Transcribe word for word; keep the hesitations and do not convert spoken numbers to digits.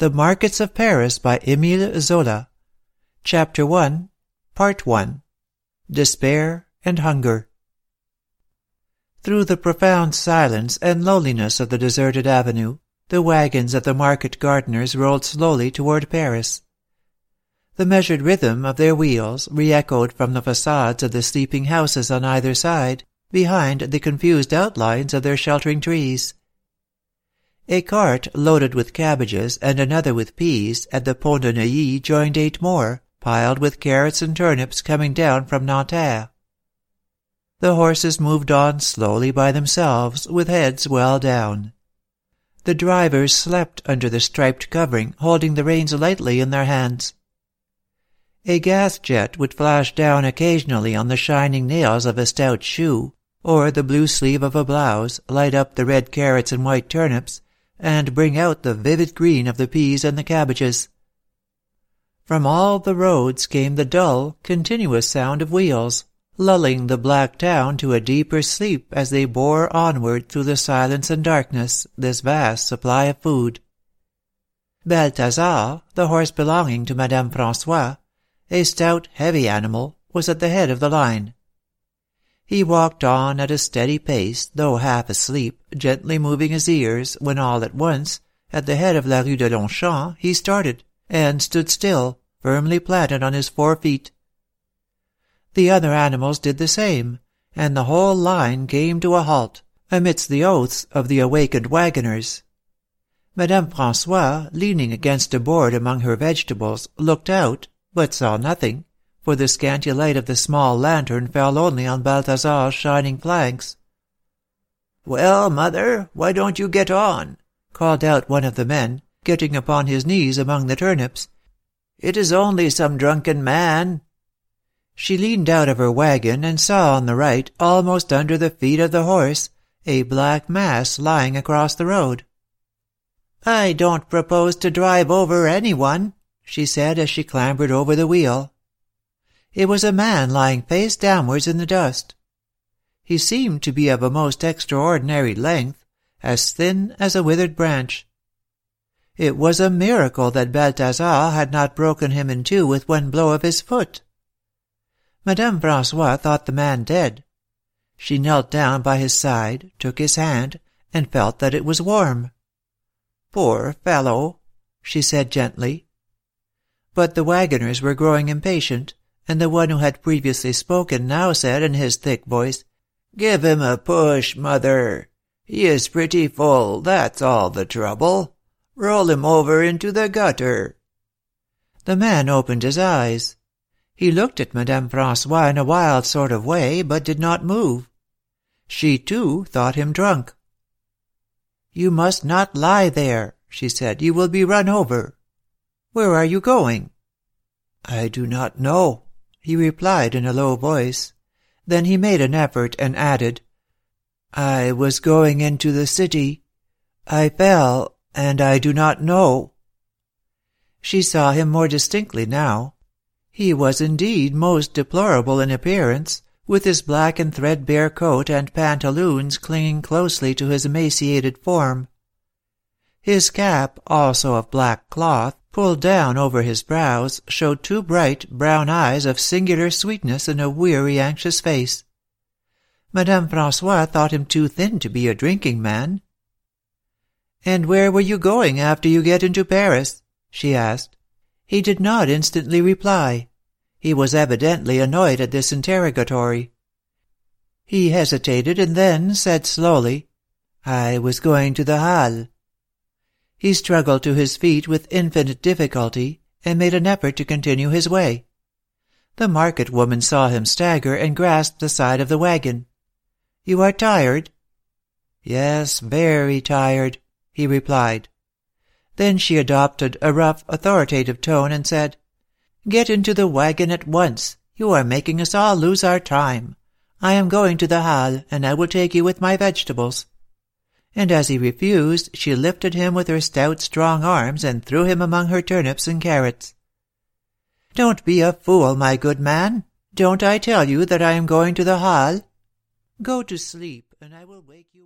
The Markets of Paris by Émile Zola. Chapter one, Part one. Despair and Hunger. Through the profound silence and loneliness of the deserted avenue, the wagons of the market gardeners rolled slowly toward Paris. The measured rhythm of their wheels re-echoed from the facades of the sleeping houses on either side, behind the confused outlines of their sheltering trees. A cart loaded with cabbages and another with peas at the Pont de Neuilly joined eight more, piled with carrots and turnips coming down from Nanterre. The horses moved on slowly by themselves, with heads well down. The drivers slept under the striped covering, holding the reins lightly in their hands. A gas jet would flash down occasionally on the shining nails of a stout shoe, or the blue sleeve of a blouse, light up the red carrots and white turnips, and bring out the vivid green of the peas and the cabbages. From all the roads came the dull, continuous sound of wheels, lulling the black town to a deeper sleep as they bore onward through the silence and darkness this vast supply of food. Balthazar, the horse belonging to Madame Francois, a stout, heavy animal, was at the head of the line. He walked on at a steady pace, though half asleep, gently moving his ears, when all at once, at the head of la rue de Longchamp, he started, and stood still, firmly planted on his four feet. The other animals did the same, and the whole line came to a halt, amidst the oaths of the awakened wagoners. Madame Francois, leaning against a board among her vegetables, looked out, but saw nothing, for the scanty light of the small lantern fell only on Balthazar's shining flanks. "Well, mother, why don't you get on?" called out one of the men, getting upon his knees among the turnips. "It is only some drunken man." She leaned out of her wagon and saw on the right, almost under the feet of the horse, a black mass lying across the road. "I don't propose to drive over anyone," she said as she clambered over the wheel. It was a man lying face downwards in the dust. He seemed to be of a most extraordinary length, as thin as a withered branch. It was a miracle that Balthazar had not broken him in two with one blow of his foot. Madame Francois thought the man dead. She knelt down by his side, took his hand, and felt that it was warm. "Poor fellow," she said gently. But the wagoners were growing impatient, and the one who had previously spoken now said in his thick voice, "Give him a push, mother. He is pretty full, that's all the trouble. Roll him over into the gutter." The man opened his eyes. He looked at Madame Francois in a wild sort of way, but did not move. She, too, thought him drunk. "You must not lie there," she said. "You will be run over. Where are you going?" "I do not know," he replied in a low voice. Then he made an effort and added, "I was going into the city. I fell, and I do not know." She saw him more distinctly now. He was indeed most deplorable in appearance, with his black and threadbare coat and pantaloons clinging closely to his emaciated form. His cap, also of black cloth, pulled down over his brows, showed two bright, brown eyes of singular sweetness in a weary, anxious face. Madame Francois thought him too thin to be a drinking man. "And where were you going after you get into Paris?" she asked. He did not instantly reply. He was evidently annoyed at this interrogatory. He hesitated and then said slowly, "I was going to the Halles." He struggled to his feet with infinite difficulty, and made an effort to continue his way. The market woman saw him stagger and grasped the side of the wagon. "You are tired?" "Yes, very tired," he replied. Then she adopted a rough, authoritative tone and said, "Get into the wagon at once. You are making us all lose our time. I am going to the Halles, and I will take you with my vegetables." And as he refused, she lifted him with her stout, strong arms and threw him among her turnips and carrots. "Don't be a fool, my good man. Don't I tell you that I am going to the Halles? Go to sleep, and I will wake you